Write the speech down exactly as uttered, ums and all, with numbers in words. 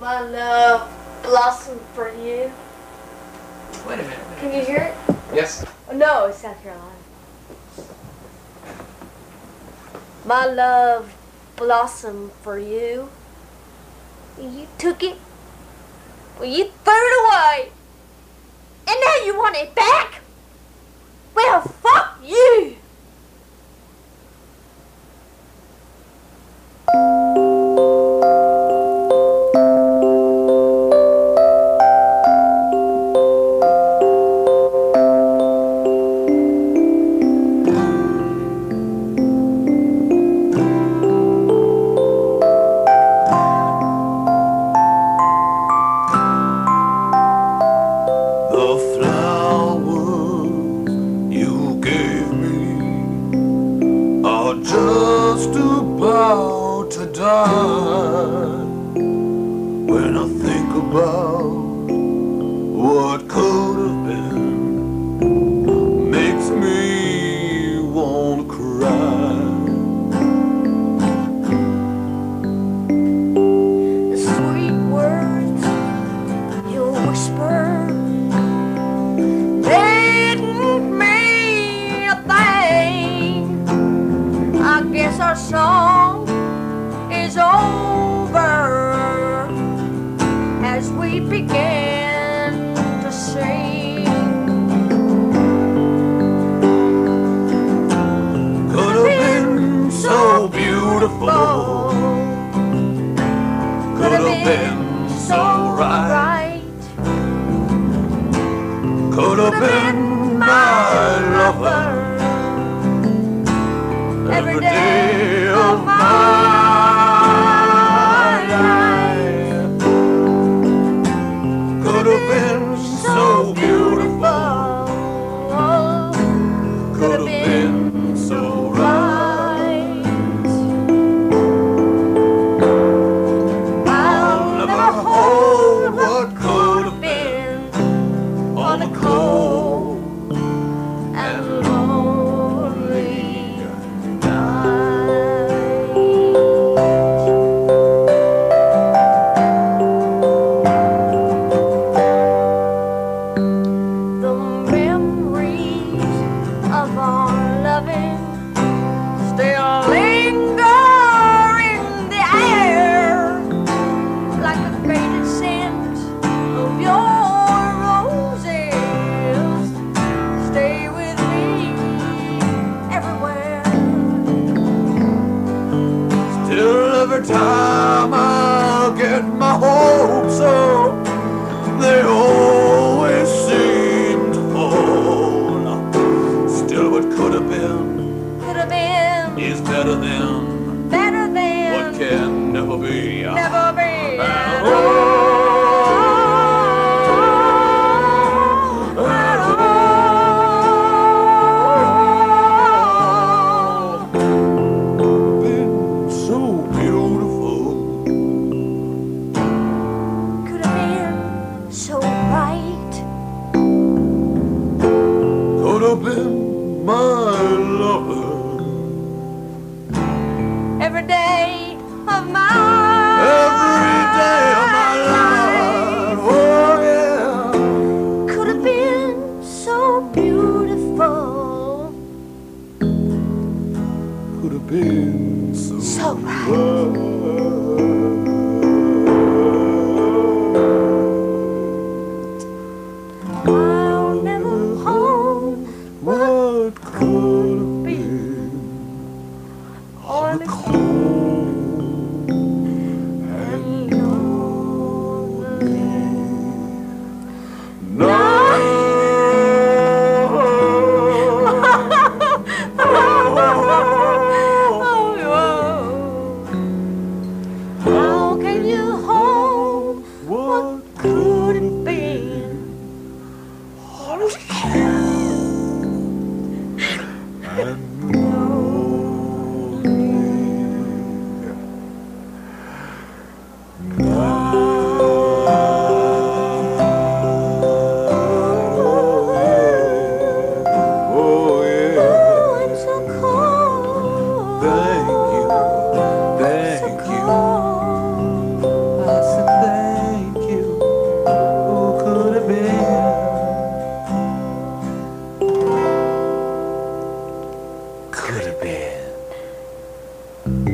My love blossomed for you. Wait a minute. Can you hear it? Yes. Oh, no, it's South Carolina. My love blossomed for you. You took it. Well, you threw it away. And now you want it back? Well, fuck you. Just about to die. When I think about what could have been, makes me want to cry. The sweet words you'll whisper didn't mean a thing. I guess our song is over as we begin to sing. Could have been so beautiful, could have been so right, could have been my lover every day of my life. Could have been so beautiful, could have been so right. I'll never hold what could have been on a cold and lonely night. could have been?